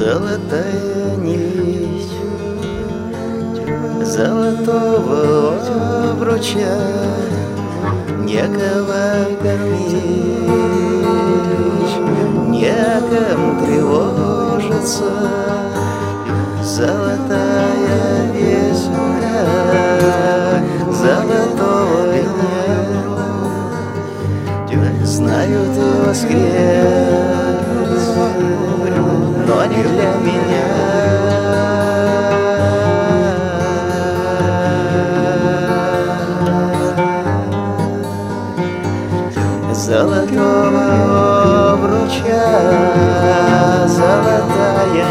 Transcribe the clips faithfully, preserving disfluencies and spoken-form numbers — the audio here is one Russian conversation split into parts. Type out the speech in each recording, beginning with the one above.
Золотая нить золотого обруча, некого кормить, некому тревожиться. Золотая песня золотого дня. Знаю, ты воскрес, но не для меня. Золотого обруча, золотая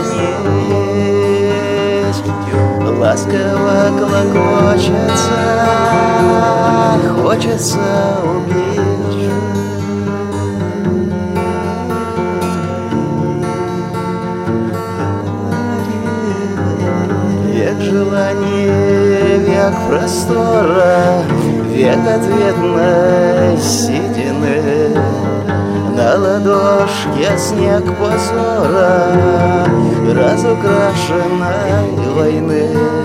нить ласково клокочется, хочется убить. Век желаний, век простора, век ответной седины. На ладошке снег позора, разукрашенной войны.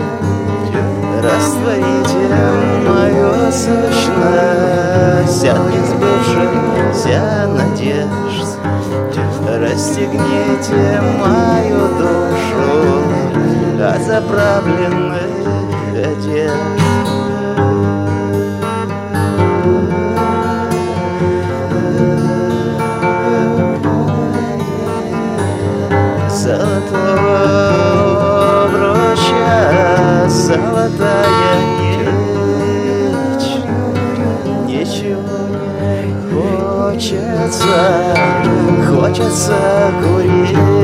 Растворите мою сущность от несбывшихся надежд. Расстегните мою душу от заправленных одежд. Золотого обруча, золотая нить. Ничего не хочется, хочется курить.